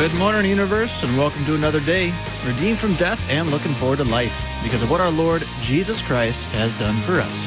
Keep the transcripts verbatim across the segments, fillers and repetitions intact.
Good morning, universe, and welcome to another day, redeemed from death and looking forward to life because of what our Lord Jesus Christ has done for us.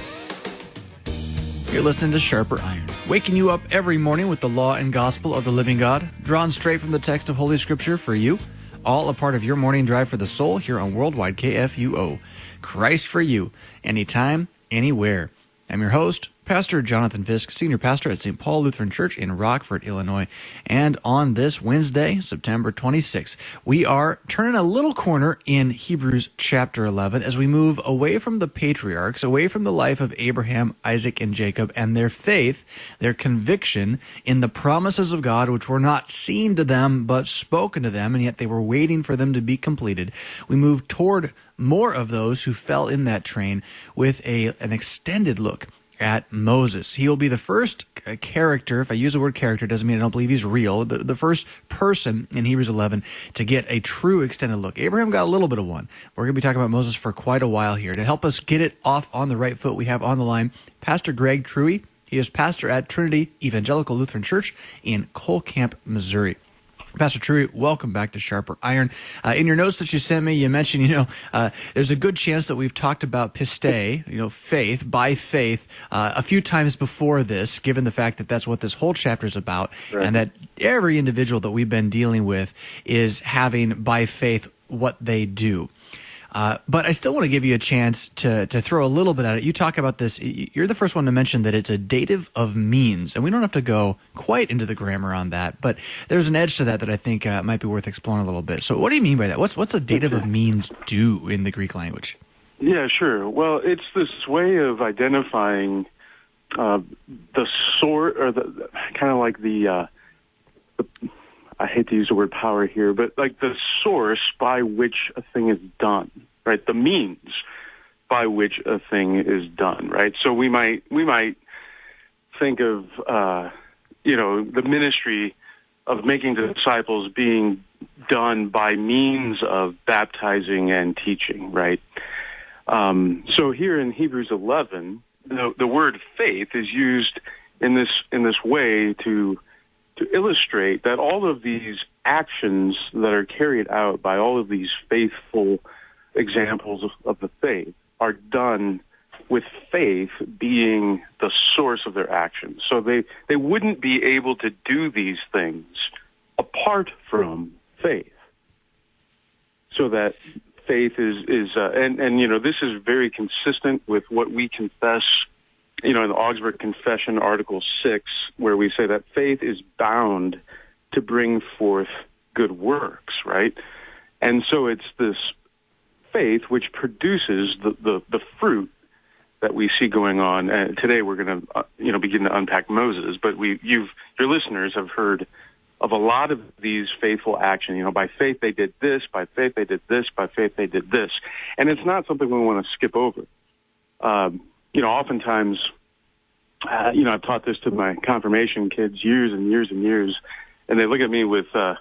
You're listening to Sharper Iron, waking you up every morning with the law and gospel of the living God, drawn straight from the text of Holy Scripture for you, all a part of your morning drive for the soul here on Worldwide K F U O. Christ for you, anytime, anywhere. I'm your host, Pastor Jonathan Fisk, Senior Pastor at Saint Paul Lutheran Church in Rockford, Illinois. And on this Wednesday, September twenty-sixth, we are turning a little corner in Hebrews chapter eleven as we move away from the patriarchs, away from the life of Abraham, Isaac, and Jacob, and their faith, their conviction in the promises of God, which were not seen to them, but spoken to them, and yet they were waiting for them to be completed. We move toward more of those who fell in that train with a an extended look at Moses. He will be the first character, if I use the word character, doesn't mean I don't believe he's real, the, the first person in Hebrews eleven to get a true extended look. Abraham got a little bit of one. We're going to be talking about Moses for quite a while here. To help us get it off on the right foot, we have on the line Pastor Greg Truey. He is pastor at Trinity Evangelical Lutheran Church in Colcamp, Missouri. Pastor Truey, welcome back to Sharper Iron. Uh, in your notes that you sent me, you mentioned, you know, uh, there's a good chance that we've talked about piste, you know, faith, by faith, uh, a few times before this, given the fact that that's what this whole chapter is about, right, and that every individual that we've been dealing with is having, by faith, what they do. Uh, but I still want to give you a chance to to throw a little bit at it. You talk about this. You're the first one to mention that it's a dative of means, and we don't have to go quite into the grammar on that, but there's an edge to that that I think uh, might be worth exploring a little bit. So what do you mean by that? What's what's a dative of means do in the Greek language? Yeah, sure. Well, it's this way of identifying uh, the sort, or the kind of like the, uh, the, I hate to use the word power here, but like the source by which a thing is done, right? The means by which a thing is done, right? So we might we might think of uh, you know the ministry of making disciples being done by means of baptizing and teaching, right? Um, so here in Hebrews eleven, the, the word faith is used in this in this way to to illustrate that all of these actions that are carried out by all of these faithful examples of, of the faith are done with faith being the source of their actions. So they, they wouldn't be able to do these things apart from faith. So that faith is, is uh, and, and, you know, this is very consistent with what we confess, you know, in the Augsburg Confession, Article six, where we say that faith is bound to bring forth good works, right? And so it's this faith which produces the, the, the fruit that we see going on. And today we're going to, uh, you know, begin to unpack Moses, but we, you've, your listeners have heard of a lot of these faithful actions. You know, by faith they did this, by faith they did this, by faith they did this. And it's not something we want to skip over. Um, You know, oftentimes, uh, you know, I've taught this to my confirmation kids years and years and years, and they look at me with, uh,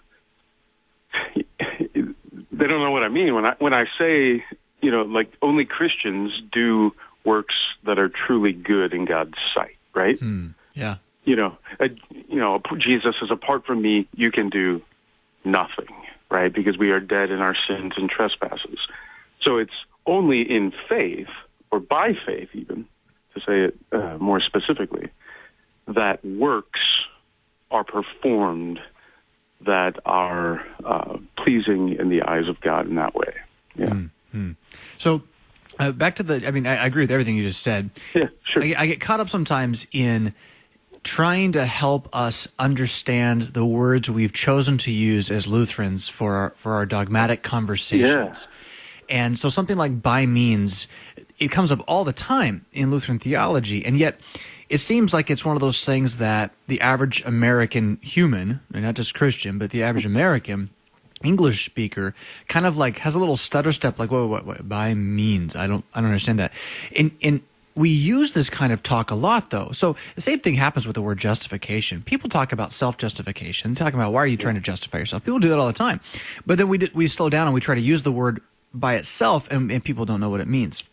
they don't know what I mean when I when I say, you know, like only Christians do works that are truly good in God's sight, right? Mm, yeah. You know, uh, you know, Jesus says, apart from me, you can do nothing, right? Because we are dead in our sins and trespasses. So it's only in faith, or by faith even, to say it uh, more specifically, that works are performed that are uh, pleasing in the eyes of God in that way. Yeah. Mm-hmm. So uh, back to the, I mean, I, I agree with everything you just said. Yeah, sure. I, I get caught up sometimes in trying to help us understand the words we've chosen to use as Lutherans for our, for our dogmatic conversations. Yeah. And so something like by means, it comes up all the time in Lutheran theology, and yet it seems like it's one of those things that the average American human, and not just Christian, but the average American English speaker kind of like has a little stutter step, like, whoa, what, what, by means? I don't, I don't understand that. And, and we use this kind of talk a lot, though. So the same thing happens with the word justification. People talk about self-justification, talking about why are you trying to justify yourself. People do that all the time. But then we did, we slow down and we try to use the word by itself, and, and people don't know what it means.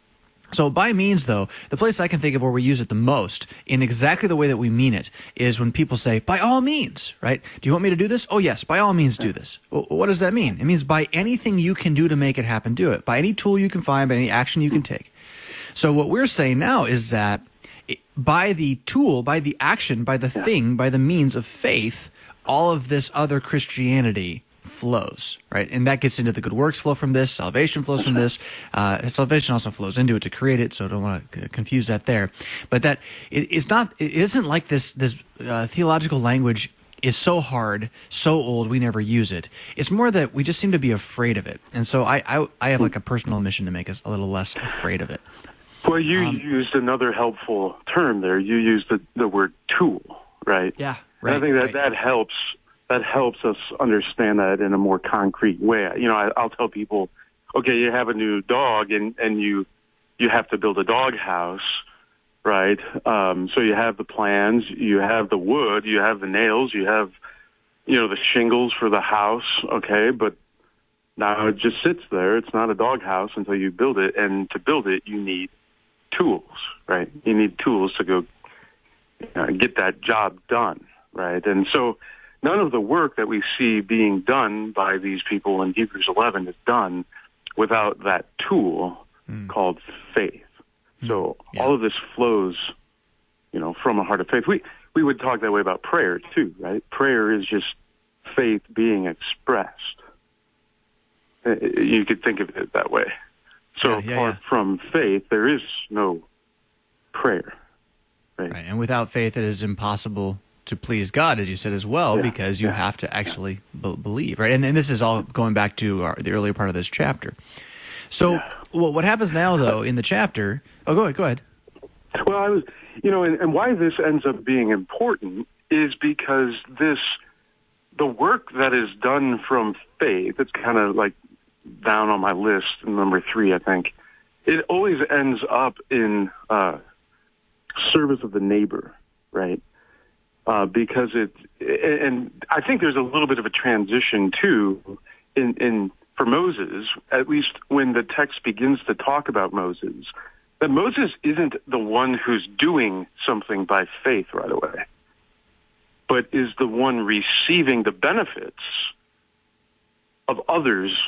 So by means, though, the place I can think of where we use it the most in exactly the way that we mean it is when people say, by all means, right? Do you want me to do this? Oh, yes, by all means do this. Well, what does that mean? It means by anything you can do to make it happen, do it. By any tool you can find, by any action you can take. So what we're saying now is that by the tool, by the action, by the thing, by the means of faith, all of this other Christianity flows, right? And that gets into the good works flow from this, salvation flows from this, uh, salvation also flows into it to create it, so I don't want to confuse that there. But that it, it's not, it isn't like this, this uh, theological language is so hard, so old, we never use it. It's more that we just seem to be afraid of it. And so I, I, I have like a personal mission to make us a little less afraid of it. Well, you um, used another helpful term there. You used the, the word tool, right? Yeah, right. And I think that right. that helps. That helps us understand that in a more concrete way. You know, I, I'll tell people, okay, you have a new dog, and, and you you have to build a dog house, right? Um, so you have the plans, you have the wood, you have the nails, you have, you know, the shingles for the house, okay? But now it just sits there. It's not a dog house until you build it, and to build it, you need tools, right? You need tools to go uh, get that job done, right? And so none of the work that we see being done by these people in Hebrews eleven is done without that tool mm. called faith. Mm. So yeah. all of this flows, you know, from a heart of faith. We we would talk that way about prayer too, right? Prayer is just faith being expressed. You could think of it that way. So yeah, yeah, apart yeah. from faith, there is no prayer. Right? Right. And without faith, it is impossible to please God, as you said as well, yeah, because you yeah, have to actually yeah. b- believe, right? And, and this is all going back to our, the earlier part of this chapter. So yeah. well, what happens now, though, in the chapter... Oh, go ahead, go ahead. Well, I was, you know, and, and why this ends up being important is because this, the work that is done from faith, it's kind of like down on my list, number three, I think, it always ends up in uh, service of the neighbor, right? Uh, because it, and I think there's a little bit of a transition too, in, in for Moses, at least when the text begins to talk about Moses, that Moses isn't the one who's doing something by faith right away, but is the one receiving the benefits of others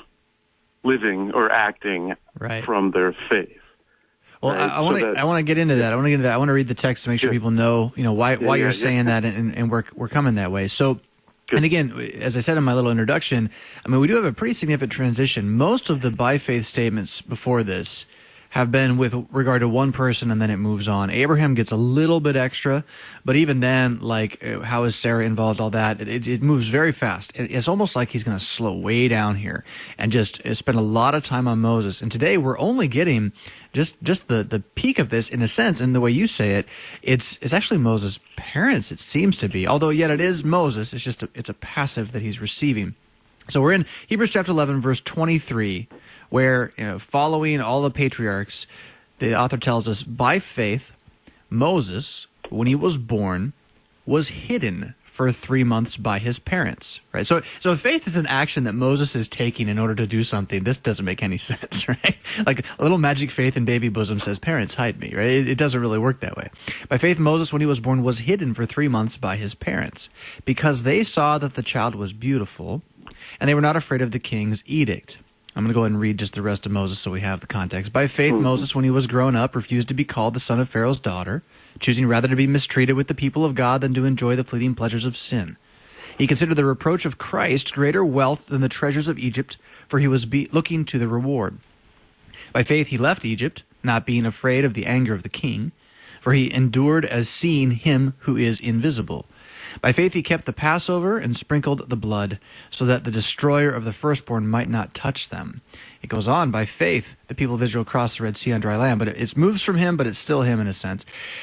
living or acting right. from their faith. Well, right? I, I want to. So I want to get into that. I want to get into that. I want to read the text to make sure good. people know, you know, why yeah, why yeah, you're yeah. saying that, and, and we're we're coming that way. So, good. And again, as I said in my little introduction, I mean, we do have a pretty significant transition. Most of the by faith statements before this have been with regard to one person, and then it moves on. Abraham gets a little bit extra, but even then, like, how is Sarah involved, all that, it, it moves very fast. It's almost like he's going to slow way down here and just spend a lot of time on Moses. And today we're only getting just just the, the peak of this, in a sense, and the way you say it, it's it's actually Moses' parents, it seems to be. Although, yet it is Moses, it's just a, it's a passive that he's receiving. So we're in Hebrews chapter eleven, verse twenty-three, where, you know, following all the patriarchs, the author tells us, by faith, Moses, when he was born, was hidden for three months by his parents. Right. So, so if faith is an action that Moses is taking in order to do something, this doesn't make any sense, right? Like a little magic faith in baby bosom says, "Parents, hide me." Right? It, it doesn't really work that way. By faith, Moses, when he was born, was hidden for three months by his parents, because they saw that the child was beautiful, and they were not afraid of the king's edict. I'm going to go ahead and read just the rest of Moses so we have the context. By faith, Moses, when he was grown up, refused to be called the son of Pharaoh's daughter, choosing rather to be mistreated with the people of God than to enjoy the fleeting pleasures of sin. He considered the reproach of Christ greater wealth than the treasures of Egypt, for he was be- looking to the reward. By faith, he left Egypt, not being afraid of the anger of the king, for he endured as seeing him who is invisible. By faith he kept the Passover and sprinkled the blood, so that the destroyer of the firstborn might not touch them. It goes on, by faith the people of Israel crossed the Red Sea on dry land, but it moves from him, but it's still him in a sense.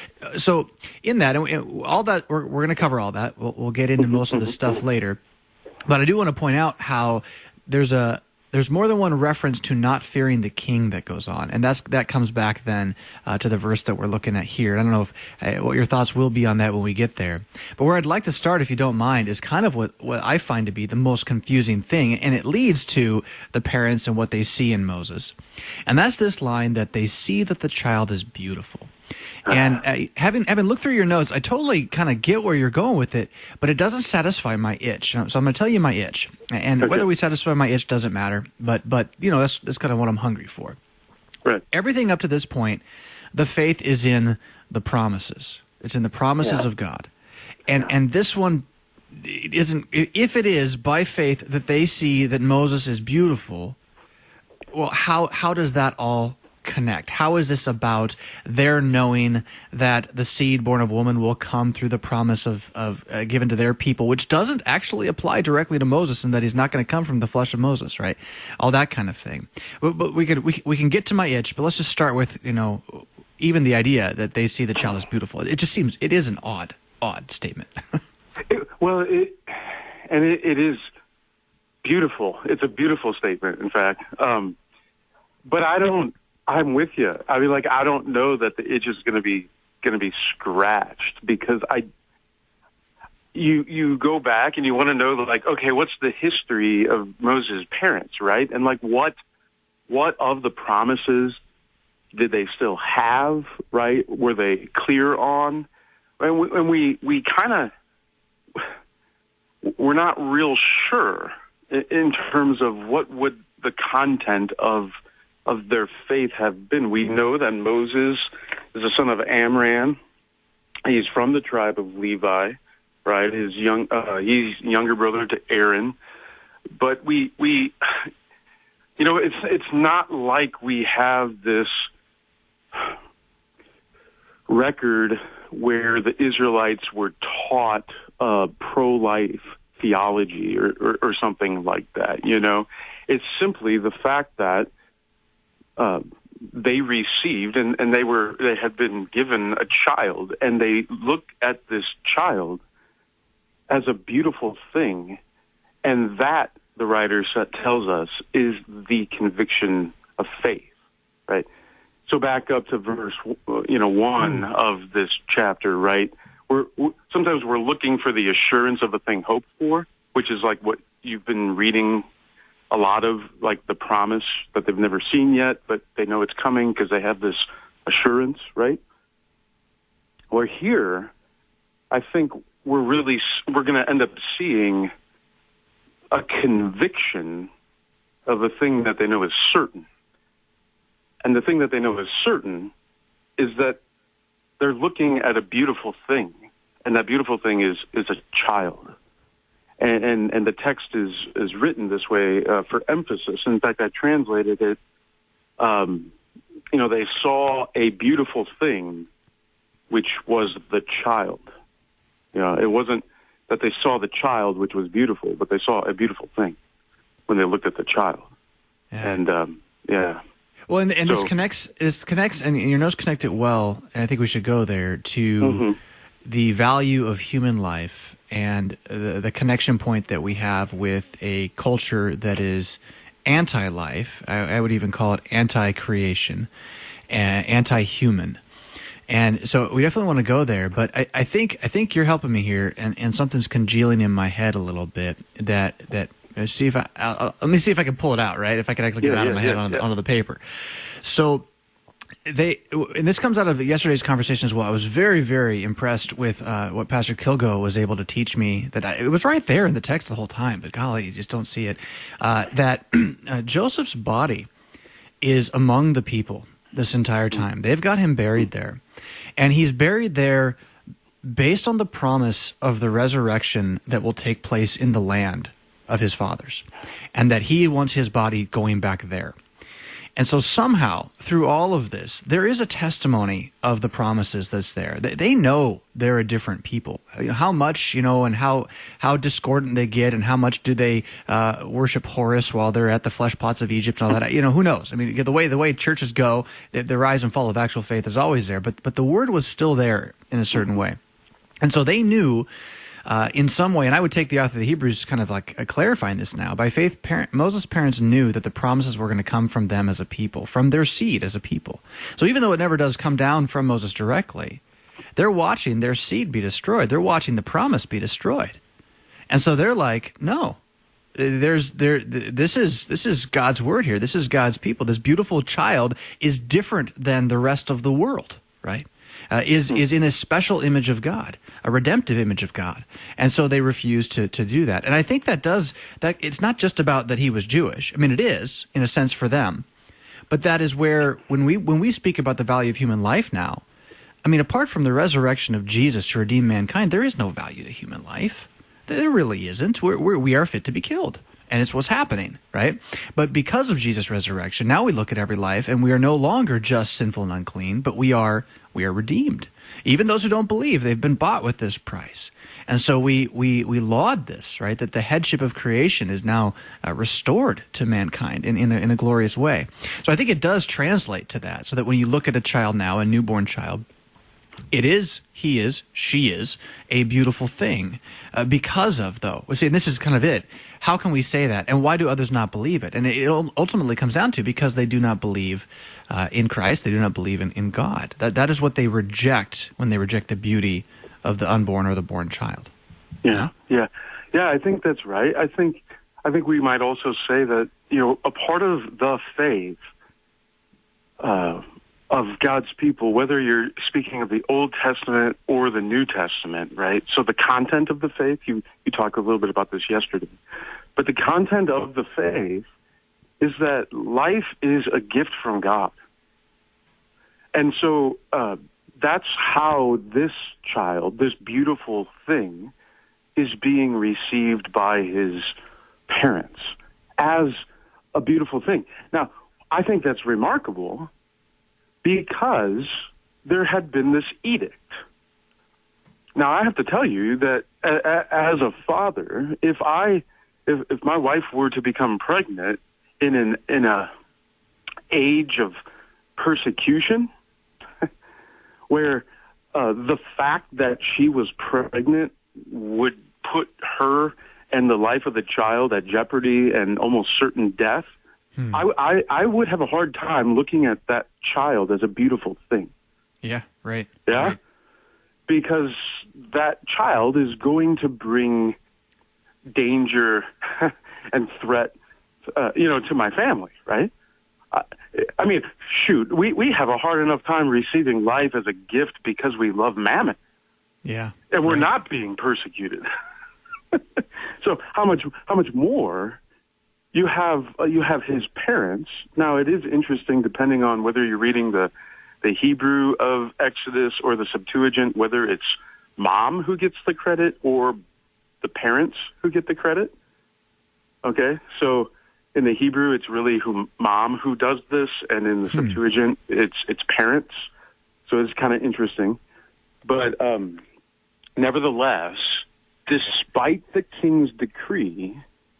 So in that, and all that, we're, we're going to cover all that. We'll, we'll get into most of the stuff later. But I do want to point out how there's a there's more than one reference to not fearing the king that goes on, and that's that comes back then uh, to the verse that we're looking at here. I don't know if uh, what your thoughts will be on that when we get there, but where I'd like to start, if you don't mind, is kind of what what I find to be the most confusing thing, and it leads to the parents and what they see in Moses, and that's this line that they see that the child is beautiful. And uh, having having looked through your notes, I totally kind of get where you're going with it, but it doesn't satisfy my itch. So I'm going to tell you my itch, and okay. whether we satisfy my itch doesn't matter. But but you know that's that's kind of what I'm hungry for. Right. Everything up to this point, the faith is in the promises. It's in the promises yeah. of God, and and this one isn't. If it is by faith that they see that Moses is beautiful, well, how how does that all connect? How is this about their knowing that the seed born of woman will come through the promise of, of uh, given to their people, which doesn't actually apply directly to Moses, and that he's not going to come from the flesh of Moses, right? All that kind of thing. But, but we could we, we can get to my itch, but let's just start with, you know, even the idea that they see the child as beautiful. It just seems it is an odd odd statement. it, well, it, and it, it is beautiful. It's a beautiful statement, in fact. Um, but I don't. I'm with you. I mean, like, I don't know that the itch is going to be going to be scratched, because I, you you go back and you want to know, like, okay, what's the history of Moses' parents, right? And like, what what of the promises did they still have, right? Were they clear on? And we and we, we kind of we're not real sure in terms of what would the content of of their faith have been. We know that Moses is the son of Amram. He's from the tribe of Levi, right? His young, uh, he's younger brother to Aaron. But we, we, you know, it's it's not like we have this record where the Israelites were taught uh, pro-life theology or, or, or something like that. You know, it's simply the fact that Uh, they received, and, and they were they had been given a child, and they look at this child as a beautiful thing, and that, the writer tells us, is the conviction of faith, right? So back up to verse, you know, one mm. of this chapter, right? We're, we're sometimes we're looking for the assurance of a thing hoped for, which is like what you've been reading. A lot of, like, the promise that they've never seen yet, but they know it's coming because they have this assurance, right? Or here, I think we're really, we're going to end up seeing a conviction of a thing that they know is certain. And the thing that they know is certain is that they're looking at a beautiful thing, and that beautiful thing is, is a child. And, and, and the text is, is written this way uh, for emphasis. In fact, I translated it, um, you know, they saw a beautiful thing, which was the child. You know, it wasn't that they saw the child, which was beautiful, but they saw a beautiful thing when they looked at the child. Yeah. And, um, yeah. Well, and, and so, this connects, this connects, and your notes connect it well, and I think we should go there, to mm-hmm. the value of human life and the, the connection point that we have with a culture that is anti-life. I, I would even call it anti-creation, uh, anti-human. And so we definitely want to go there. But I, I think I think you're helping me here, and, and something's congealing in my head a little bit. That that let's see if I I'll, let me see if I can pull it out, right? If I can actually get yeah, it out yeah, of my head yeah, onto, yeah. onto the paper. So. They and this comes out of yesterday's conversation as well. I was very, very impressed with uh, what Pastor Kilgo was able to teach me. That I, it was right there in the text the whole time, but golly, you just don't see it. Uh, that uh, Joseph's body is among the people this entire time. They've got him buried there, and he's buried there based on the promise of the resurrection that will take place in the land of his fathers, and that he wants his body going back there. And so somehow, through all of this, there is a testimony of the promises that's there. They, they know they're a different people. You know, how much, you know, and how how discordant they get, and how much do they uh, worship Horus while they're at the flesh pots of Egypt and all that. You know, who knows? I mean, the way the way churches go, the, the rise and fall of actual faith is always there. But but the word was still there in a certain way. And so they knew uh, in some way, and I would take the author of the Hebrews kind of like uh, clarifying this now. By faith, parent, Moses' parents knew that the promises were going to come from them as a people, from their seed as a people. So even though it never does come down from Moses directly, they're watching their seed be destroyed. They're watching the promise be destroyed. And so they're like, no, there's there. This is this is God's word here. This is God's people. This beautiful child is different than the rest of the world, right? Uh, is is in a special image of God, a redemptive image of God, and so they refuse to to do that. And I think that does that. It's not just about that he was Jewish. I mean, it is in a sense for them, but that is where when we when we speak about the value of human life now, I mean, apart from the resurrection of Jesus to redeem mankind, there is no value to human life. There really isn't. We're, we're, we are fit to be killed. And it's what's happening, right? But because of Jesus' resurrection, now we look at every life and we are no longer just sinful and unclean, but we are we are redeemed. Even those who don't believe, they've been bought with this price. And so we we we laud this, right? That the headship of creation is now uh, restored to mankind in, in, a, in a glorious way. So I think it does translate to that, so that when you look at a child now, a newborn child, it is, he is, she is a beautiful thing uh, because of, though. See, and this is kind of it. How can we say that? And why do others not believe it? And it, it ultimately comes down to because they do not believe uh, in Christ. They do not believe in, in God. That That is what they reject when they reject the beauty of the unborn or the born child. Yeah, yeah. Yeah, I think that's right. I think, I think we might also say that, you know, a part of the faith uh of God's people, whether you're speaking of the Old Testament or the New Testament, right? So the content of the faith, you, you talked a little bit about this yesterday, but the content of the faith is that life is a gift from God. And so uh, that's how this child, this beautiful thing, is being received by his parents as a beautiful thing. Now, I think that's remarkable, because there had been this edict. Now, I have to tell you that uh, as a father, if I, if, if my wife were to become pregnant in an in a age of persecution, where uh, the fact that she was pregnant would put her and the life of the child at jeopardy and almost certain death, Hmm. I, I, I would have a hard time looking at that child as a beautiful thing. Yeah, right. Yeah? Right. Because that child is going to bring danger and threat, uh, you know, to my family, right? I, I mean, shoot, we, we have a hard enough time receiving life as a gift because we love mammon. Yeah. And we're right. not being persecuted. So how much how much more... You have uh, you have his parents. Now, it is interesting, depending on whether you're reading the, the Hebrew of Exodus or the Septuagint, whether it's mom who gets the credit or the parents who get the credit. Okay? So in the Hebrew, it's really who mom who does this, and in the hmm. Septuagint, it's it's parents. So it's kind of interesting. But um, nevertheless, despite the king's decree,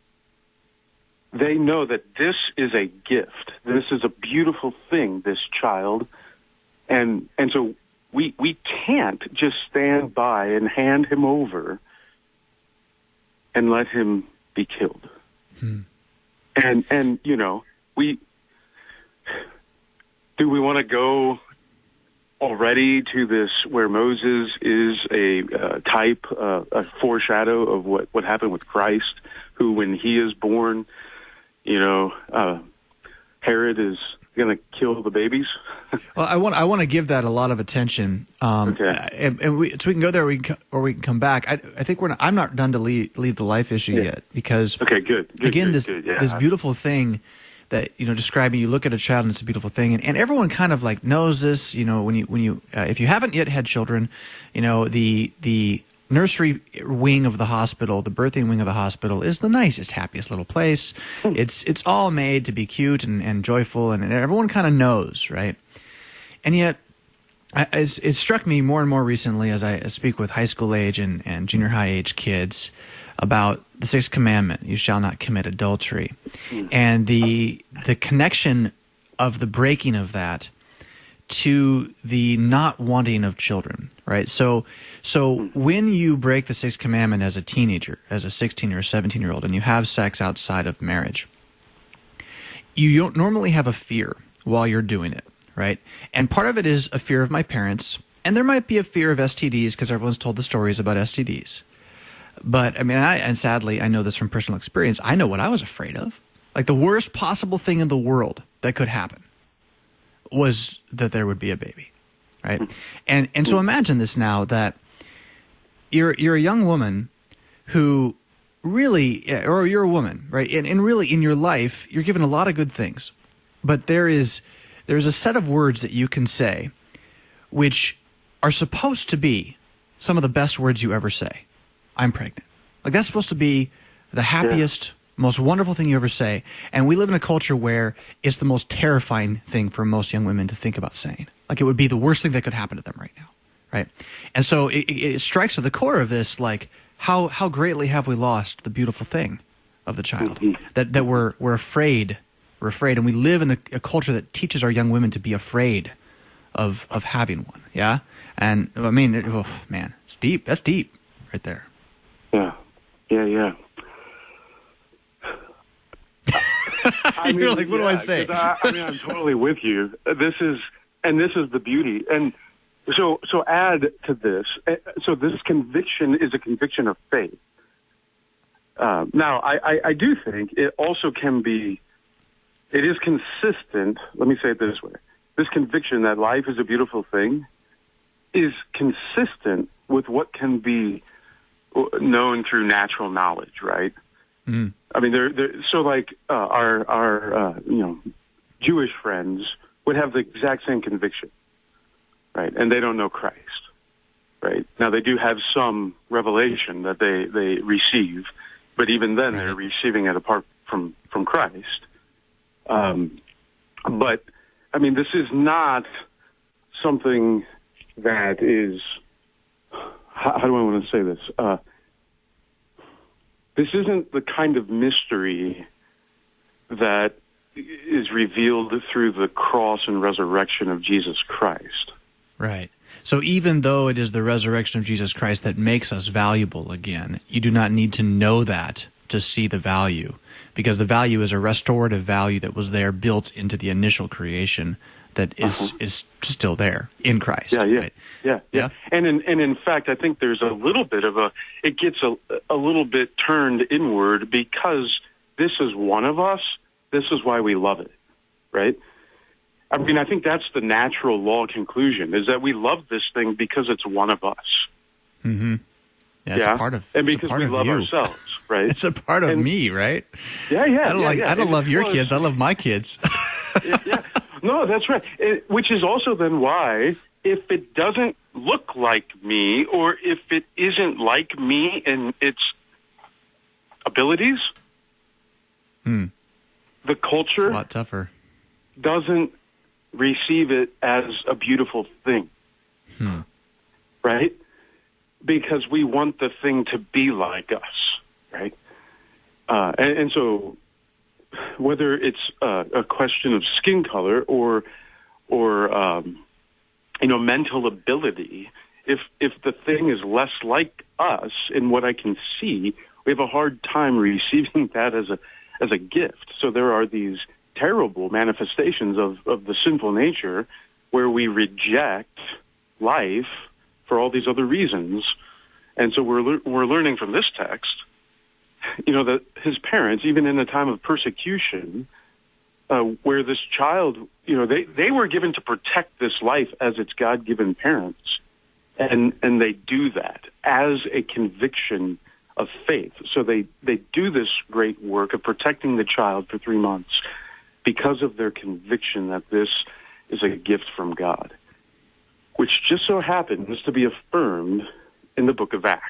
they know that this is a gift. This is a beautiful thing, this child. And and so we we can't just stand by and hand him over and let him be killed. Hmm. And, and you know, we do we want to go already to this where Moses is a uh, type, uh, a foreshadow of what, what happened with Christ, who when he is born, you know, uh, Herod is going to kill the babies. Well, I want I want to give that a lot of attention, um, okay. and, and we, so we can go there, we can, or we can come back. I, I think we're not, I'm not done to leave, leave the life issue yeah. yet, because okay, good. good again, good, this good. Yeah. this beautiful thing that you know describing. You look at a child and it's a beautiful thing, and, and everyone kind of like knows this. You know, when you when you uh, if you haven't yet had children, you know the the nursery wing of the hospital, the birthing wing of the hospital, is the nicest, happiest little place. It's it's all made to be cute and, and joyful, and, and everyone kind of knows, right? And yet, I, it's, it struck me more and more recently as I speak with high school age and, and junior high age kids about the sixth commandment: "You shall not commit adultery," and the the connection of the breaking of that to the not wanting of children, right? So, so when you break the sixth commandment as a teenager, as a sixteen or seventeen year old, and you have sex outside of marriage, you don't normally have a fear while you're doing it, right? And part of it is a fear of my parents, and there might be a fear of S T Ds because everyone's told the stories about S T Ds. But I mean, I, and sadly, I know this from personal experience. I know what I was afraid of. Like the worst possible thing in the world that could happen was that there would be a baby, right? And and so imagine this now, that you're you're a young woman who really, or you're a woman, right? And, and really in your life, you're given a lot of good things, but there is there's a set of words that you can say which are supposed to be some of the best words you ever say. I'm pregnant. Like that's supposed to be the happiest, yeah. most wonderful thing you ever say. And we live in a culture where it's the most terrifying thing for most young women to think about saying. Like it would be the worst thing that could happen to them right now, right? And so it, it strikes at the core of this, like how how greatly have we lost the beautiful thing of the child? Mm-hmm. That that we're we're afraid, we're afraid, and we live in a, a culture that teaches our young women to be afraid of of having one. Yeah, and I mean, it, oh, man, it's deep. That's deep, right there. Yeah, yeah, yeah. I mean, You're like, what yeah, do I say? I, I mean, I'm totally with you. This is, and this is the beauty. And so, so add to this. So this conviction is a conviction of faith. Uh, now, I, I, I do think it also can be, it is consistent. Let me say it this way. This conviction that life is a beautiful thing is consistent with what can be known through natural knowledge, right? Mm. I mean, they're, they're so like uh, our our uh, you know Jewish friends would have the exact same conviction, right? And they don't know Christ, right? Now they do have some revelation that they, they receive, but even then right. they're receiving it apart from from Christ. Um, but I mean, this is not something that is. How, how do I want to say this? Uh, this isn't the kind of mystery that is revealed through the cross and resurrection of Jesus Christ. Right. So even though it is the resurrection of Jesus Christ that makes us valuable again, you do not need to know that to see the value, because the value is a restorative value that was there built into the initial creation that is uh-huh. is still there in Christ. Yeah, yeah, right? yeah, yeah, yeah. And in and in fact, I think there's a little bit of a it gets a a little bit turned inward because this is one of us. This is why we love it, right? I mean, I think that's the natural law conclusion: is that we love this thing because it's one of us. Mm-hmm. Yeah, it's yeah? a part of and because we love you. ourselves, right? It's a part of and, me, right? Yeah, yeah. I don't yeah, like. yeah. I don't and love your was, kids. I love my kids. yeah. yeah. No, that's right. It, which is also then why, if it doesn't look like me, or if it isn't like me in its abilities, hmm. the culture it's a lot tougher. Doesn't receive it as a beautiful thing, hmm. right? Because we want the thing to be like us, right? Uh, and, and so, whether it's uh, a question of skin color or, or um, you know, mental ability, if if the thing is less like us in what I can see, we have a hard time receiving that as a as a gift. So there are these terrible manifestations of, of the sinful nature where we reject life for all these other reasons. And so we're le- we're learning from this text, you know, that his parents, even in a time of persecution, uh, where this child, you know, they, they were given to protect this life as its God-given parents. And and they do that as a conviction of faith. So they, they do this great work of protecting the child for three months because of their conviction that this is a gift from God, which just so happens to be affirmed in the book of Acts.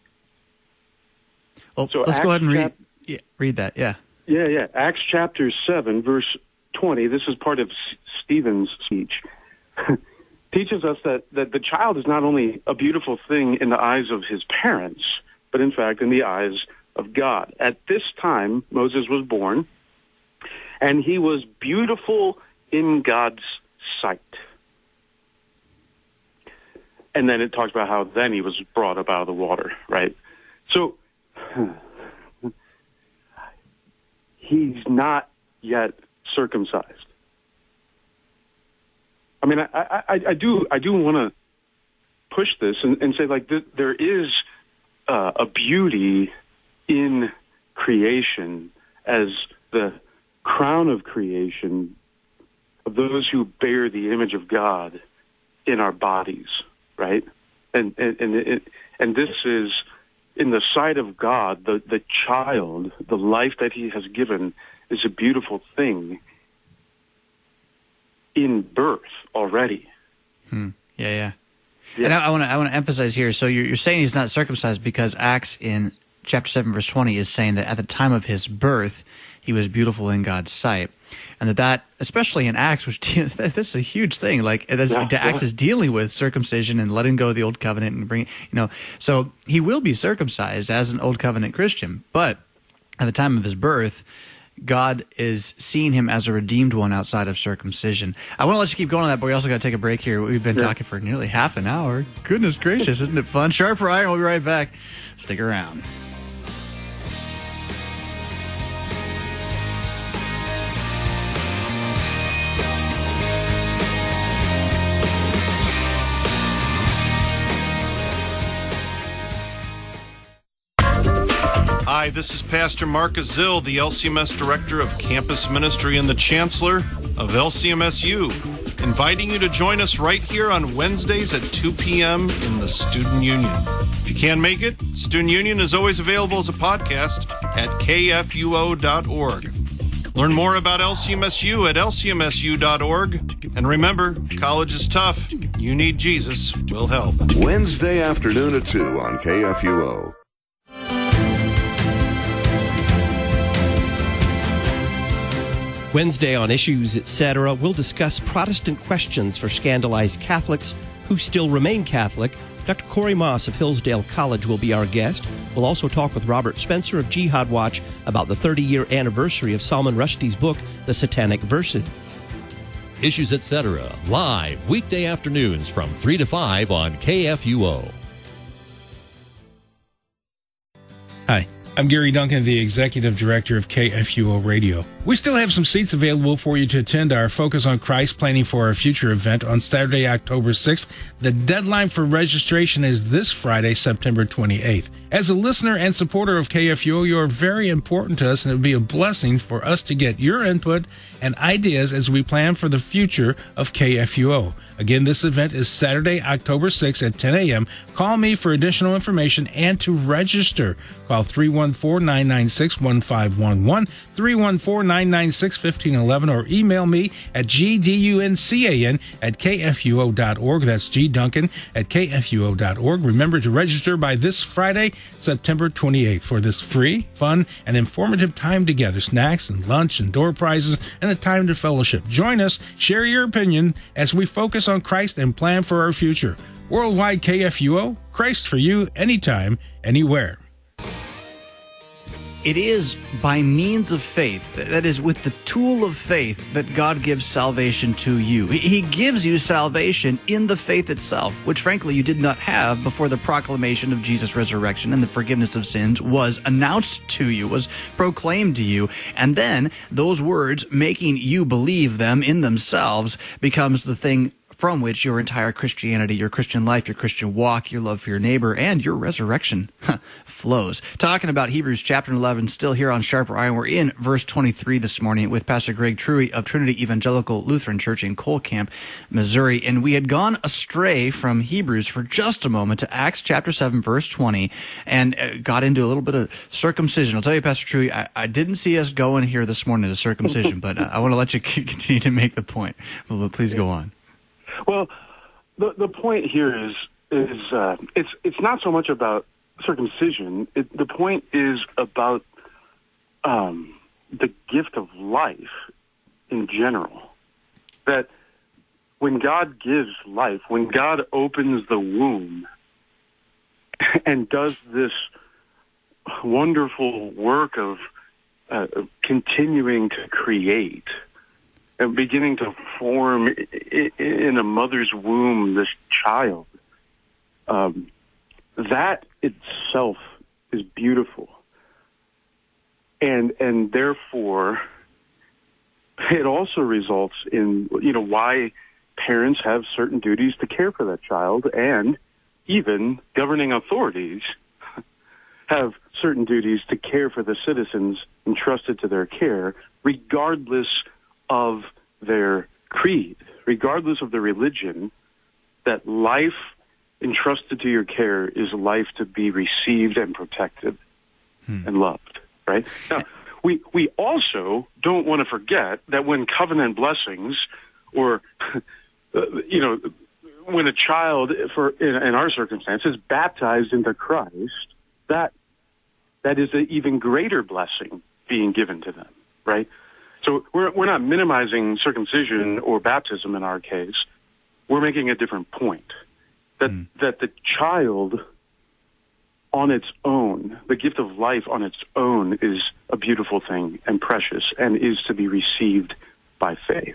Well, so let's Acts go ahead and read, chap- yeah, read that, yeah. Yeah, yeah. Acts chapter seven, verse twenty, this is part of S- Stephen's speech, teaches us that, that the child is not only a beautiful thing in the eyes of his parents, but in fact in the eyes of God. At this time, Moses was born, and he was beautiful in God's sight. and then it talks about how then he was brought up out of the water, right? So he's not yet circumcised. I mean, I, I, I do I do want to push this and, and say, like, th- there is uh, a beauty in creation as the crown of creation of those who bear the image of God in our bodies, right? And and and, it, and this is, in the sight of God, the, the child, the life that he has given is a beautiful thing in birth already. Hmm. Yeah, yeah. Yeah. And I, I want to I want to emphasize here. So you're, you're saying he's not circumcised because Acts in chapter seven, verse twenty, is saying that at the time of his birth, he was beautiful in God's sight, and that that, especially in Acts, which this is a huge thing. Like that's, yeah, Acts yeah. is dealing with circumcision and letting go of the old covenant and bringing, you know, so he will be circumcised as an old covenant Christian, but at the time of his birth, God is seeing him as a redeemed one outside of circumcision. I want to let you keep going on that, but we also got to take a break here. We've been yeah. talking for nearly half an hour. Goodness gracious, isn't it fun? Sharper Iron, we'll be right back. Stick around. Hi, this is Pastor Mark Azil, the L C M S Director of Campus Ministry and the Chancellor of L C M S U, inviting you to join us right here on Wednesdays at two p.m. in the Student Union. If you can't make it, Student Union is always available as a podcast at k f u o dot org. Learn more about L C M S U at l c m s u dot org. And remember, college is tough. You need Jesus. We'll help. Wednesday afternoon at two on K F U O. Wednesday on Issues, et cetera, we'll discuss Protestant questions for scandalized Catholics who still remain Catholic. Doctor Corey Moss of Hillsdale College will be our guest. We'll also talk with Robert Spencer of Jihad Watch about the thirty-year anniversary of Salman Rushdie's book, The Satanic Verses. Issues, et cetera, live weekday afternoons from three to five on K F U O. Hi, I'm Gary Duncan, the Executive Director of K F U O Radio. We still have some seats available for you to attend our Focus on Christ Planning for Our Future event on Saturday, October sixth. The deadline for registration is this Friday, September twenty-eighth. As a listener and supporter of K F U O, you are very important to us, and it would be a blessing for us to get your input and ideas as we plan for the future of K F U O. Again, this event is Saturday, October sixth at ten a.m. Call me for additional information and to register. Call three one four, nine nine six, one five one one, three one four, nine nine six, one five one one, or email me at g duncan at k f u o dot org. That's G Duncan at k f u o dot org. Remember to register by this Friday, September twenty-eighth, for this free, fun, and informative time together. Snacks and lunch and door prizes and a time to fellowship. Join us, share your opinion as we focus on Christ and plan for our future. Worldwide K F U O, Christ for you, anytime, anywhere. It is by means of faith, that is, with the tool of faith, that God gives salvation to you. He gives you salvation in the faith itself, which frankly you did not have before the proclamation of Jesus' resurrection and the forgiveness of sins was announced to you, was proclaimed to you. And then those words, making you believe them in themselves, becomes the thing from which your entire Christianity, your Christian life, your Christian walk, your love for your neighbor, and your resurrection flows. Talking about Hebrews chapter eleven, still here on Sharper Iron. We're in verse twenty-three this morning with Pastor Greg Truey of Trinity Evangelical Lutheran Church in Cole Camp, Missouri. And we had gone astray from Hebrews for just a moment to Acts chapter seven, verse twenty, and got into a little bit of circumcision. I'll tell you, Pastor Truey, I, I didn't see us going here this morning to circumcision, but I want to let you continue to make the point. Well, please go on. Well, the the point here is is uh, it's it's not so much about circumcision. It, the point is about um, the gift of life in general. That when God gives life, when God opens the womb and does this wonderful work of uh, continuing to create, and beginning to form in a mother's womb this child, um, that itself is beautiful. And and therefore, it also results in, you know, why parents have certain duties to care for that child, and even governing authorities have certain duties to care for the citizens entrusted to their care, regardless of their creed, regardless of their religion. That life entrusted to your care is life to be received and protected hmm. and loved, right? Now, we, we also don't want to forget that when covenant blessings or, you know, when a child, for in, in our circumstance, is baptized into Christ, that that is an even greater blessing being given to them, right? So we're we're not minimizing circumcision or baptism in our case. We're making a different point. That mm. that the child on its own, the gift of life on its own, is a beautiful thing and precious and is to be received by faith.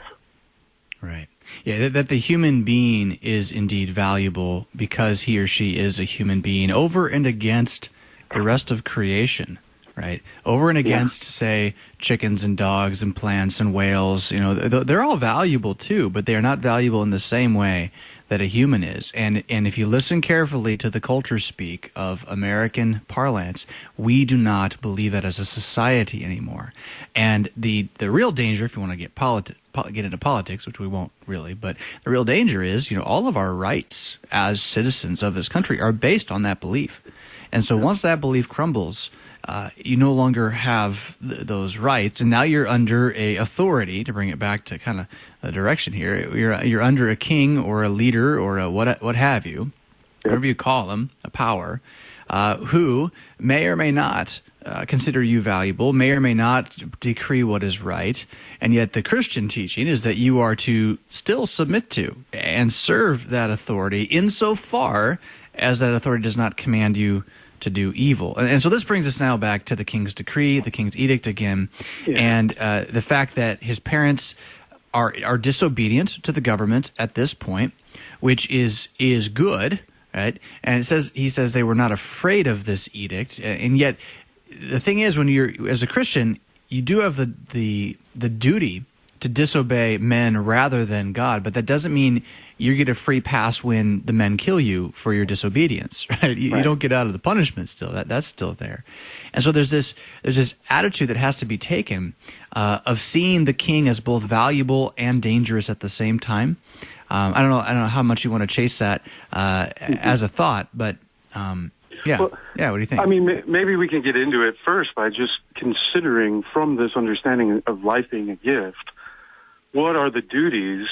Right. Yeah, that, that the human being is indeed valuable because he or she is a human being over and against the rest of creation, right? Over and against, yeah. say, chickens and dogs and plants and whales. You know, they're all valuable too, but they are not valuable in the same way that a human is. And and if you listen carefully to the culture speak of American parlance, we do not believe that as a society anymore. And the the real danger, if you want to get politi- get into politics, which we won't really, but the real danger is, you know, all of our rights as citizens of this country are based on that belief. And so once that belief crumbles, uh, you no longer have th- those rights, and now you're under a authority. To bring it back to kind of the direction here, you're you're under a king or a leader or a what what have you, whatever you call them, a power, uh, who may or may not uh, consider you valuable, may or may not decree what is right, and yet the Christian teaching is that you are to still submit to and serve that authority insofar as that authority does not command you to do evil. And, and so this brings us now back to the king's decree, the king's edict again, yeah. and uh, the fact that his parents are are disobedient to the government at this point, which is is good, right? And it says he says they were not afraid of this edict, and yet the thing is, when you're as a Christian, you do have the the the duty to disobey men rather than God, but that doesn't mean you get a free pass when the men kill you for your disobedience, right? You, right. you don't get out of the punishment still. That that's still there. And so there's this there's this attitude that has to be taken uh, of seeing the king as both valuable and dangerous at the same time. Um, I don't know I don't know how much you want to chase that uh, mm-hmm. as a thought, but um, yeah, well, yeah. What do you think? I mean, maybe we can get into it first by just considering from this understanding of life being a gift, what are the duties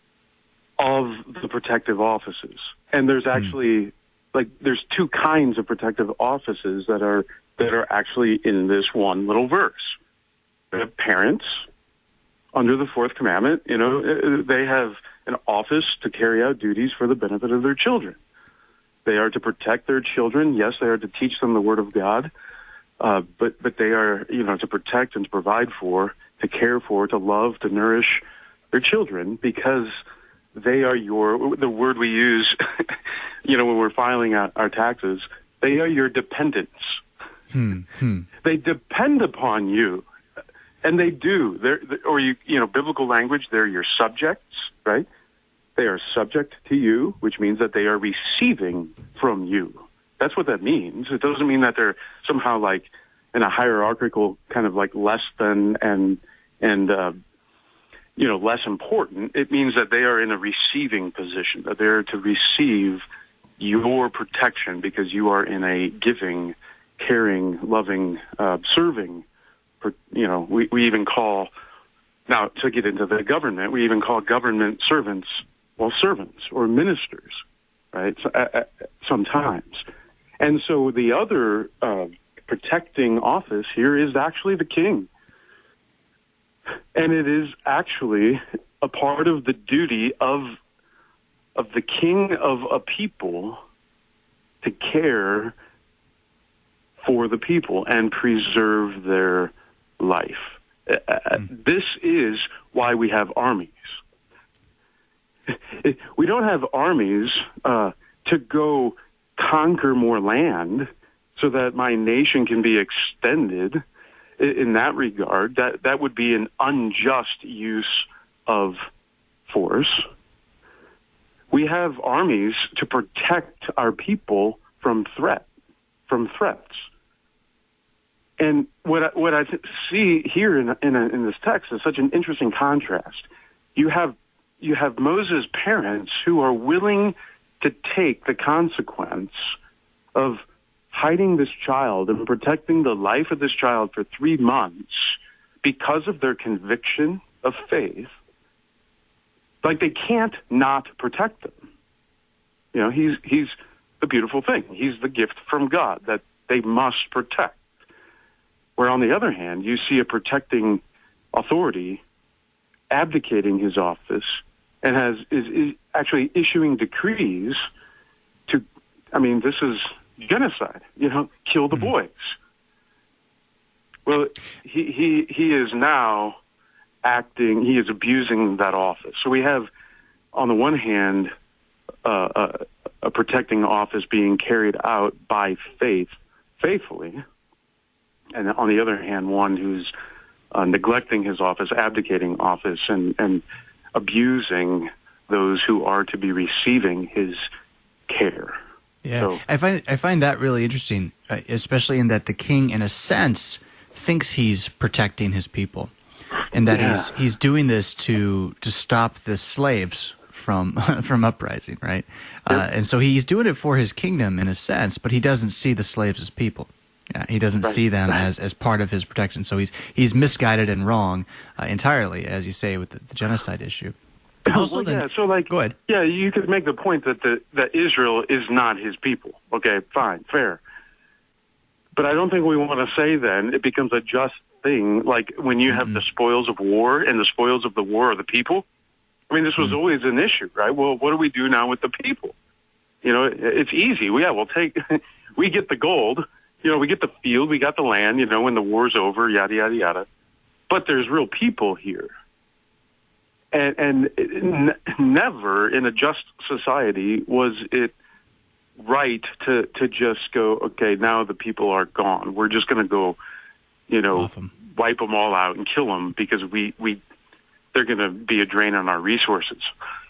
of the protective offices? And there's actually, mm. like, there's two kinds of protective offices that are that are actually in this one little verse. The parents, under the fourth commandment, you know, they have an office to carry out duties for the benefit of their children. They are to protect their children. Yes, they are to teach them the Word of God, uh, but but they are, you know, to protect and to provide for, to care for, to love, to nourish their children, because they are your, the word we use, you know, when we're filing our, our taxes, they are your dependents. Hmm, hmm. They depend upon you, and they do. They're, or, you, you know, biblical language, they're your subjects, right? They are subject to you, which means that they are receiving from you. That's what that means. It doesn't mean that they're somehow like in a hierarchical kind of like less than and, and, uh, you know, less important. It means that they are in a receiving position, that they're to receive your protection because you are in a giving, caring, loving, uh, serving. You know, we, we even call, now to get into the government, we even call government servants, well, servants or ministers, right, so, uh, sometimes. And so the other uh, protecting office here is actually the king. And it is actually a part of the duty of of the king of a people to care for the people and preserve their life. Mm. This is why we have armies. We don't have armies uh, to go conquer more land so that my nation can be extended in, in that regard, that, that would be an unjust use of force. We have armies to protect our people from threat, from threats. And what I, what I see here in in, a, in this text is such an interesting contrast. You have you have Moses' parents who are willing to take the consequence of hiding this child and protecting the life of this child for three months because of their conviction of faith. Like, they can't not protect them. You know, he's he's the beautiful thing. He's the gift from God that they must protect. Where, on the other hand, you see a protecting authority abdicating his office and has is, is actually issuing decrees to, I mean, this is genocide, you know, kill the mm-hmm. boys. Well, he, he, he is now acting, he is abusing that office. So we have, on the one hand, uh, a, a protecting office being carried out by faith, faithfully, and on the other hand, one who's uh, neglecting his office, abdicating office, and, and abusing those who are to be receiving his care. Yeah, so, I find I find that really interesting, uh, especially in that the king, in a sense, thinks he's protecting his people, and that yeah. he's he's doing this to to stop the slaves from from uprising, right? Yep. Uh, and so he's doing it for his kingdom in a sense, but he doesn't see the slaves as people. Yeah, he doesn't right. see them as, as part of his protection. So he's he's misguided and wrong uh, entirely, as you say, with the, the genocide issue. Also, well, then, yeah, so like, go ahead. Yeah, you could make the point that the, that Israel is not his people. Okay, fine, fair. But I don't think we want to say then it becomes a just thing, like when you have mm-hmm. the spoils of war, and the spoils of the war are the people. I mean, this was mm-hmm. always an issue, right? Well, what do we do now with the people? You know, it, it's easy. Yeah, we'll take, we get the gold. You know, we get the field, we got the land, you know, when the war's over, yada, yada, yada. But there's real people here. And, and it, n- never in a just society was it right to, to just go, okay, now the people are gone. We're just going to go, you know, Awesome. wipe them all out and kill them because we, we they're going to be a drain on our resources.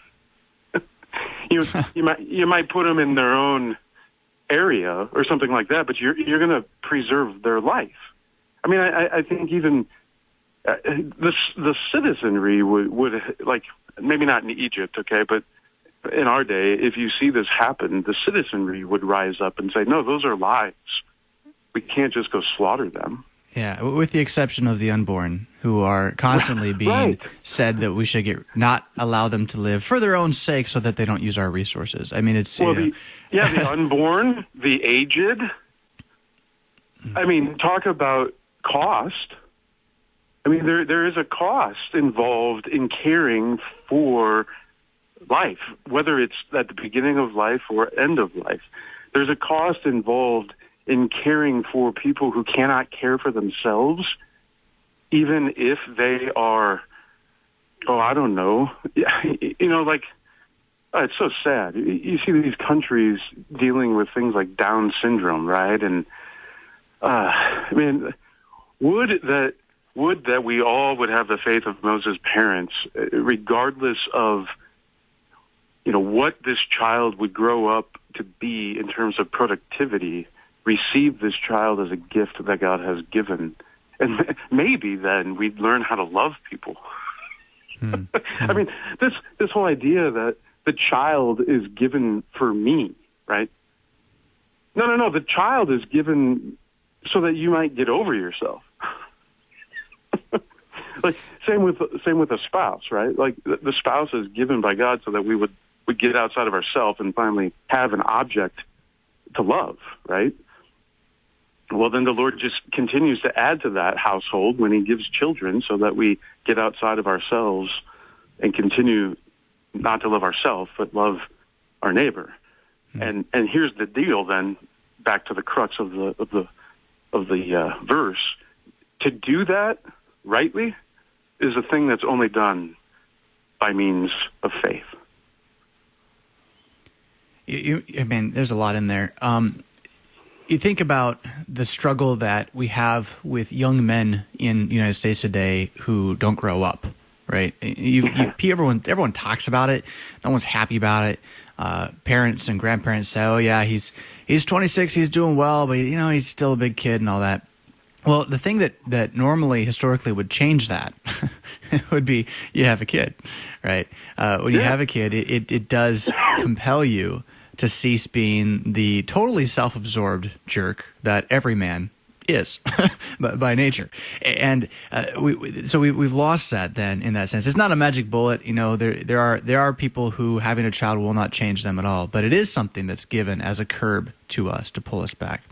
you you might you might put them in their own area or something like that, but you're you're going to preserve their life. I mean, I, I think even uh, the the citizenry would, would like maybe not in Egypt, okay, but in our day, if you see this happen, the citizenry would rise up and say, "No, those are lives. We can't just go slaughter them." Yeah, with the exception of the unborn, who are constantly being right. said that we should get not allow them to live for their own sake, so that they don't use our resources. I mean, it's well, you know. the, yeah, the unborn, the aged. I mean, talk about cost. I mean, there there is a cost involved in caring for life, whether it's at the beginning of life or end of life. There's a cost involved in caring for people who cannot care for themselves, even if they are, oh, I don't know, you know, like, oh, it's so sad. You see these countries dealing with things like Down syndrome, right? And, uh, I mean, would that, would that we all would have the faith of Moses' parents, regardless of, you know, what this child would grow up to be in terms of productivity, receive this child as a gift that God has given. And maybe then we'd learn how to love people. Hmm. I mean, this this whole idea that the child is given for me, right? No, no, no. The child is given so that you might get over yourself. Like same with same with a spouse, right? Like the spouse is given by God so that we would would get outside of ourselves and finally have an object to love, right? Well, then the Lord just continues to add to that household when he gives children so that we get outside of ourselves and continue not to love ourselves, but love our neighbor. Mm-hmm. And and here's the deal then, back to the crux of the of the of the uh, verse. To do that rightly is a thing that's only done by means of faith. You, you, I mean, there's a lot in there. Um, you think about the struggle that we have with young men in the United States today who don't grow up, right? You, you, everyone, everyone talks about it. No one's happy about it. Uh, parents and grandparents say, "Oh yeah, he's he's twenty-six, he's doing well, but you know he's still a big kid and all that." Well, the thing that, that normally historically would change that would be you have a kid, right? Uh, when you Yeah. have a kid, it, it, it does compel you to cease being the totally self-absorbed jerk that every man is by, by nature. And uh, we, we, so we, we've lost that then in that sense. It's not a magic bullet. You know, there there are there are people who having a child will not change them at all, but it is something that's given as a curb to us to pull us back.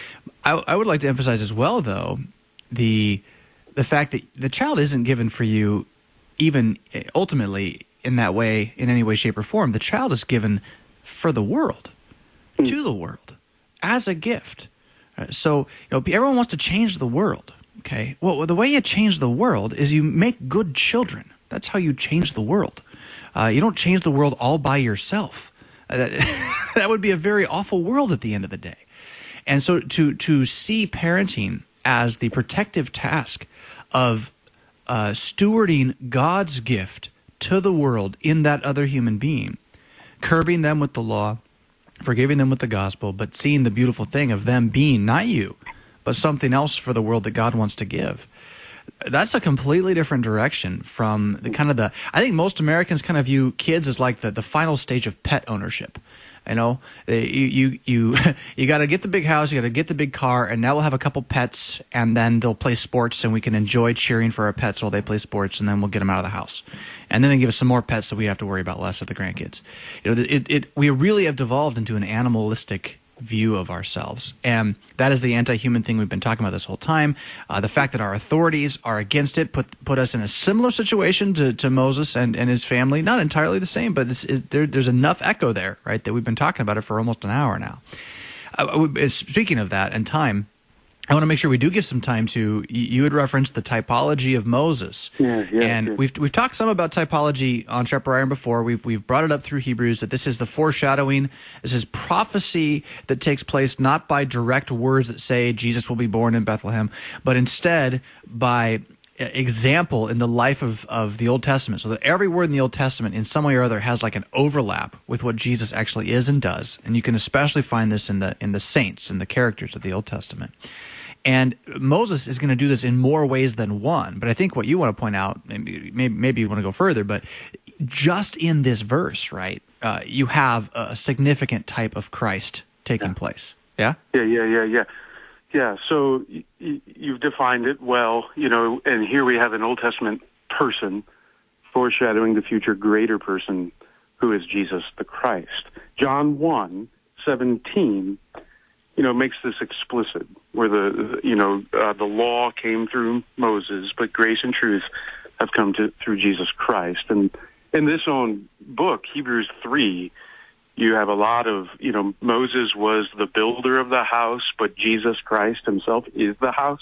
I, I would like to emphasize as well, though, the the fact that the child isn't given for you even ultimately in that way, in any way, shape, or form. The child is given for the world, to the world, as a gift. Uh, So, you know, everyone wants to change the world, okay? Well, the way you change the world is you make good children. That's how you change the world. Uh, you don't change the world all by yourself. Uh, that, that would be a very awful world at the end of the day. And so to to see parenting as the protective task of uh, stewarding God's gift to the world in that other human being, curbing them with the law, forgiving them with the gospel, but seeing the beautiful thing of them being not you, but something else for the world that God wants to give. That's a completely different direction from the kind of the, I think most Americans kind of view kids as like the, the final stage of pet ownership. You know, you you you, you got to get the big house, you got to get the big car, and now we'll have a couple pets, and then they'll play sports, and we can enjoy cheering for our pets while they play sports, and then we'll get them out of the house, and then they give us some more pets, so we have to worry about less of the grandkids. You know, it it we really have devolved into an animalistic view of ourselves, and that is the anti-human thing we've been talking about this whole time. Uh, the fact that our authorities are against it put put us in a similar situation to, to Moses and, and his family. Not entirely the same, but it's, it, there, there's enough echo there, right, that we've been talking about it for almost an hour now. Uh, speaking of that and time, I want to make sure we do give some time to, you had referenced the typology of Moses. Yeah, yeah, and yeah. we've we've talked some about typology on Shepherd Iron before. We've we've brought it up through Hebrews that this is the foreshadowing. This is prophecy that takes place not by direct words that say Jesus will be born in Bethlehem, but instead by example in the life of, of the Old Testament, so that every word in the Old Testament in some way or other has like an overlap with what Jesus actually is and does. And you can especially find this in the in the saints and the characters of the Old Testament. And Moses is going to do this in more ways than one. But I think what you want to point out, maybe, maybe you want to go further, but just in this verse, right, uh, you have a significant type of Christ taking Yeah. place. Yeah? Yeah, yeah, yeah, yeah. Yeah, so y- y- you've defined it well, you know, and here we have an Old Testament person foreshadowing the future greater person who is Jesus the Christ. John one seventeen, you know, makes this explicit, where the, you know, uh, the law came through Moses, but grace and truth have come to through Jesus Christ. And in this own book, Hebrews three, you have a lot of, you know, Moses was the builder of the house, but Jesus Christ himself is the house.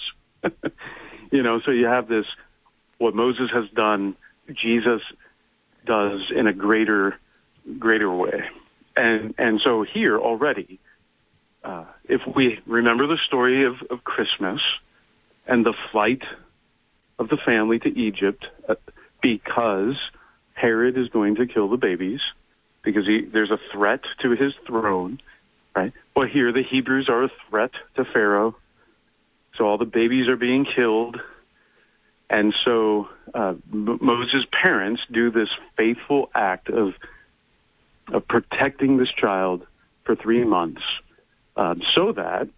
You know, so you have this, what Moses has done, Jesus does in a greater, greater way. And and so here already, uh, if we remember the story of, of Christmas and the flight of the family to Egypt, uh, because Herod is going to kill the babies, because he, there's a threat to his throne, right? Well, here the Hebrews are a threat to Pharaoh, so all the babies are being killed. And so uh, M- Moses' parents do this faithful act of of protecting this child for three months uh, so that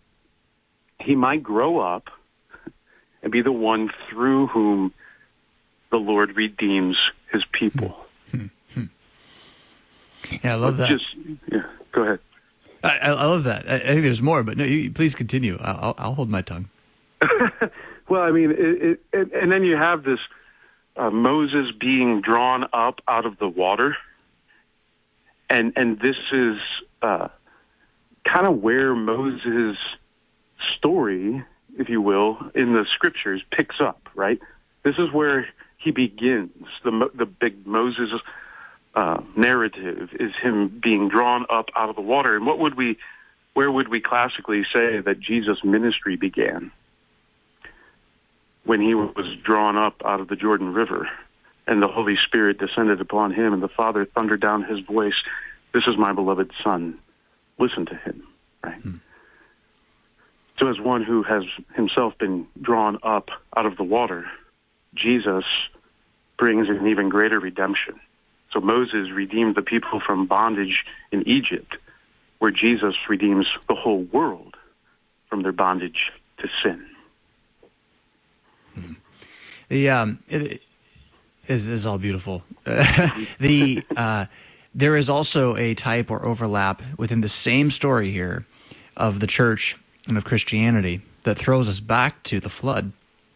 he might grow up and be the one through whom the Lord redeems his people. Yeah, I love that. Just, yeah, go ahead. I, I love that. I, I think there's more, but no, you, please continue. I'll, I'll, I'll hold my tongue. Well, I mean, it, it, it, and then you have this uh, Moses being drawn up out of the water, and and this is uh, kind of where Moses' story, if you will, in the scriptures picks up. Right, this is where he begins the the big Moses uh, narrative is him being drawn up out of the water. And what would we, where would we classically say that Jesus' ministry began? When he was drawn up out of the Jordan River, and the Holy Spirit descended upon him, and the Father thundered down his voice, "This is my beloved Son, listen to him." Right? Hmm. So as one who has himself been drawn up out of the water, Jesus brings an even greater redemption. So Moses redeemed the people from bondage in Egypt, where Jesus redeems the whole world from their bondage to sin. Hmm. The um, it, this is all beautiful. the uh, there is also a type or overlap within the same story here of the church and of Christianity that throws us back to the flood.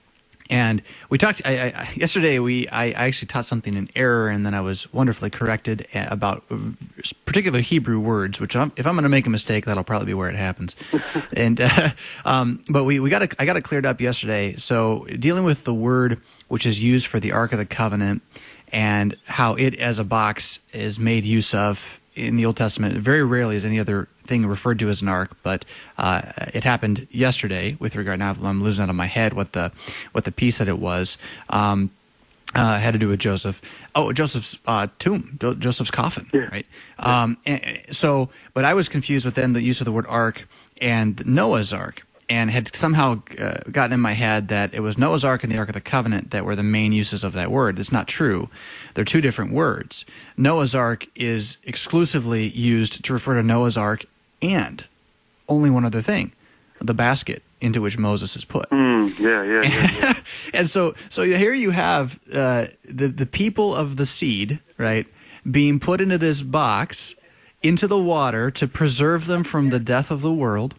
And we talked I, I, yesterday. We I, I actually taught something in error, and then I was wonderfully corrected about particular Hebrew words. Which, I'm, if I'm going to make a mistake, that'll probably be where it happens. and uh, um, but we we got it, I got it cleared up yesterday. So dealing with the word which is used for the Ark of the Covenant and how it as a box is made use of in the Old Testament, very rarely is any other thing referred to as an ark, but uh, it happened yesterday with regard. Now I'm losing out of my head what the what the piece that it was um, uh, had to do with Joseph. Oh, Joseph's uh, tomb, jo- Joseph's coffin, yeah. right? Yeah. Um, and, so, but I was confused with then the use of the word ark and Noah's ark, and had somehow uh, gotten in my head that it was Noah's Ark and the Ark of the Covenant that were the main uses of that word. It's not true. They're two different words. Noah's Ark is exclusively used to refer to Noah's Ark and only one other thing, the basket into which Moses is put. Mm, yeah, yeah, yeah. yeah. And so so here you have uh, the, the people of the seed, right, being put into this box, into the water to preserve them from the death of the world,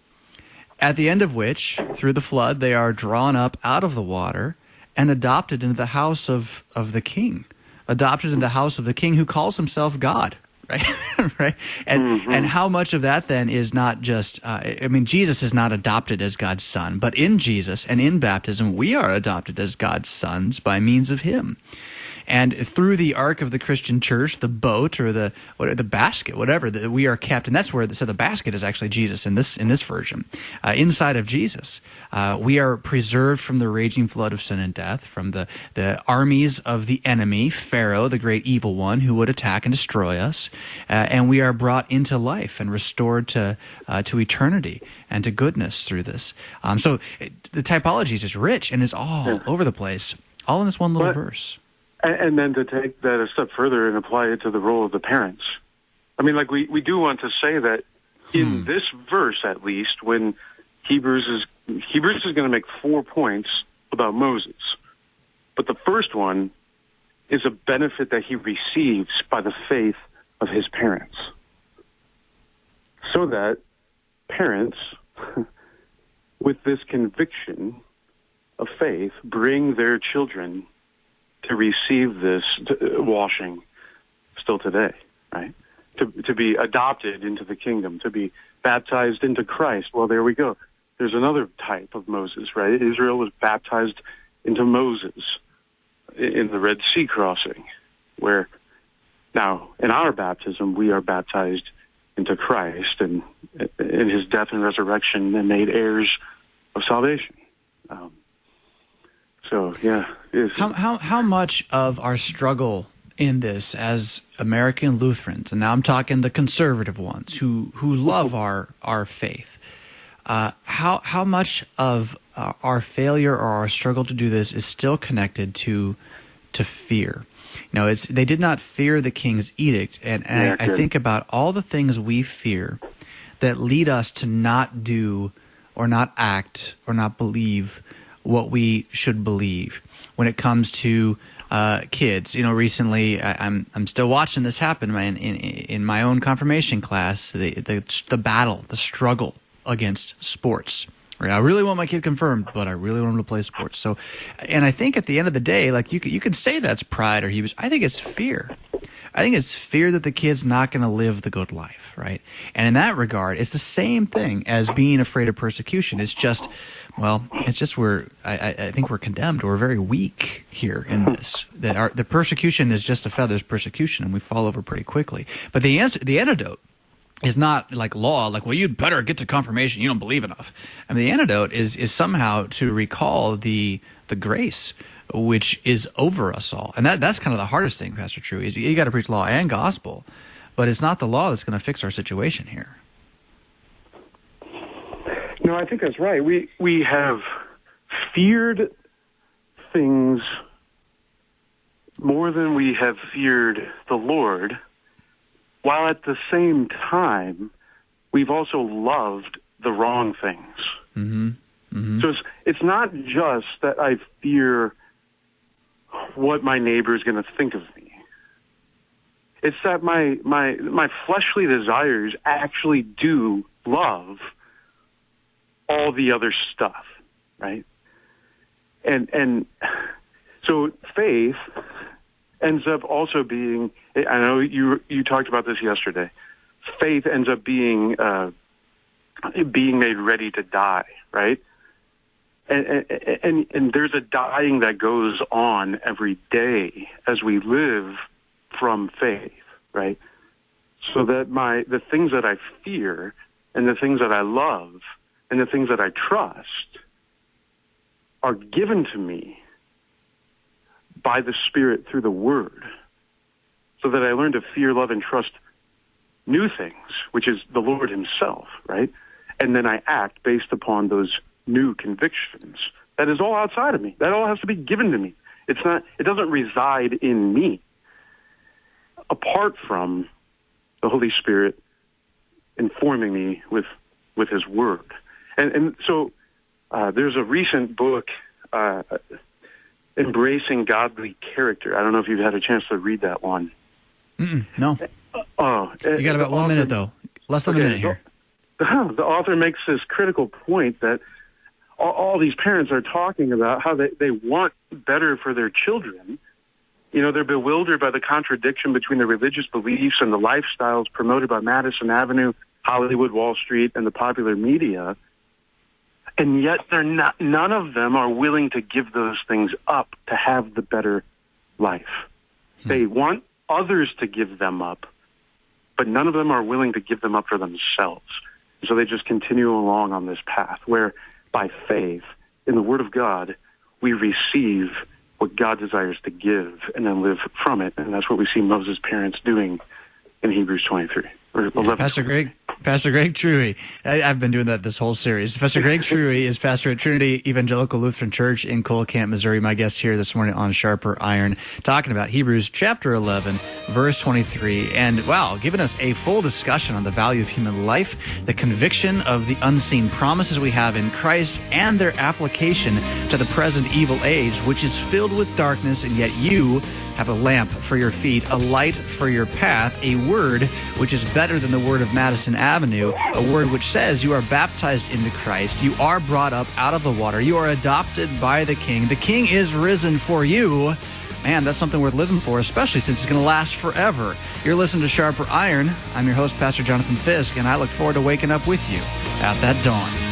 at the end of which, through the flood, they are drawn up out of the water and adopted into the house of, of the king, adopted into the house of the king who calls himself God, right? right? And mm-hmm. and how much of that then is not just, uh, I mean, Jesus is not adopted as God's son, but in Jesus and in baptism, we are adopted as God's sons by means of him. And through the ark of the Christian church, the boat or the what, the basket, whatever, the, we are kept, and that's where the, so the basket is actually Jesus in this in this version. Uh, inside of Jesus, uh, we are preserved from the raging flood of sin and death, from the the armies of the enemy, Pharaoh, the great evil one, who would attack and destroy us, uh, and we are brought into life and restored to uh, to eternity and to goodness through this. Um, so it, the typology is just rich and is all yeah. over the place, all in this one little but- verse. And then to take that a step further and apply it to the role of the parents. I mean, like, we, we do want to say that in hmm. this verse, at least, when Hebrews is Hebrews is going to make four points about Moses. But the first one is a benefit that he receives by the faith of his parents. So that parents, with this conviction of faith, bring their children to receive this washing still today, right? To to be adopted into the kingdom, to be baptized into Christ. Well, there we go. There's another type of Moses, right? Israel was baptized into Moses in the Red Sea crossing, where now in our baptism we are baptized into Christ and in his death and resurrection and made heirs of salvation. Um, So, yeah. How, how how much of our struggle in this as American Lutherans, and now I'm talking the conservative ones who, who love our our faith, uh, how how much of uh, our failure or our struggle to do this is still connected to to fear? You know, it's they did not fear the king's edict, and, and yeah, I, I think about all the things we fear that lead us to not do or not act or not believe what we should believe when it comes to uh, kids. You know, recently I, I'm I'm still watching this happen in, in in my own confirmation class. The the the battle, the struggle against sports. Right? I really want my kid confirmed, but I really want him to play sports. So, and I think at the end of the day, like you could, you could say that's pride or he was. I think it's fear. I think it's fear that the kid's not going to live the good life, right? And in that regard, it's the same thing as being afraid of persecution. It's just Well, it's just we're, I, I think we're condemned. We're very weak here in this. The, our, the persecution is just a feather's persecution, and we fall over pretty quickly. But the answer, the antidote is not like law, like, well, you'd better get to confirmation. You don't believe enough. I mean, the antidote is is somehow to recall the the grace which is over us all. And that that's kind of the hardest thing, Pastor True, is you got to preach law and gospel, but it's not the law that's going to fix our situation here. No, I think that's right. We we have feared things more than we have feared the Lord, while at the same time, we've also loved the wrong things. Mm-hmm. Mm-hmm. So it's, it's not just that I fear what my neighbor is going to think of me. It's that my, my, my fleshly desires actually do love all the other stuff, right? And and so faith ends up also being, I know you you talked about this yesterday, faith ends up being uh, being made ready to die, right? And, and, and, and there's a dying that goes on every day as we live from faith, right? So that my the things that I fear and the things that I love and the things that I trust are given to me by the Spirit through the Word, so that I learn to fear, love, and trust new things, which is the Lord Himself, right? And then I act based upon those new convictions. That is all outside of me. That all has to be given to me. It's not. It doesn't reside in me, apart from the Holy Spirit informing me with with His Word. And and so uh, there's a recent book, uh, Embracing Godly Character. I don't know if you've had a chance to read that one. Mm-mm, no. Oh, You got about one minute, though. Less than okay, a minute here. The, the author makes this critical point that all, all these parents are talking about how they, they want better for their children. You know, they're bewildered by the contradiction between the religious beliefs and the lifestyles promoted by Madison Avenue, Hollywood, Wall Street, and the popular media. And yet they're not, none of them are willing to give those things up to have the better life. Hmm. They want others to give them up, but none of them are willing to give them up for themselves. So they just continue along on this path where, by faith in the Word of God, we receive what God desires to give and then live from it. And that's what we see Moses' parents doing in Hebrews twenty-three. Or eleven. Pastor Greg, Pastor Greg Truey. I, I've been doing that this whole series. Pastor Greg Truey is pastor at Trinity Evangelical Lutheran Church in Cole Camp, Missouri. My guest here this morning on Sharper Iron, talking about Hebrews chapter eleven, verse twenty-three. And wow, giving us a full discussion on the value of human life, the conviction of the unseen promises we have in Christ, and their application to the present evil age, which is filled with darkness, and yet you have a lamp for your feet, a light for your path, a word which is better than the word of Madison Avenue, a word which says you are baptized into Christ, you are brought up out of the water, you are adopted by the King, the King is risen for you. Man, that's something worth living for, especially since it's going to last forever. You're listening to Sharper Iron. I'm your host, Pastor Jonathan Fisk, and I look forward to waking up with you at that dawn.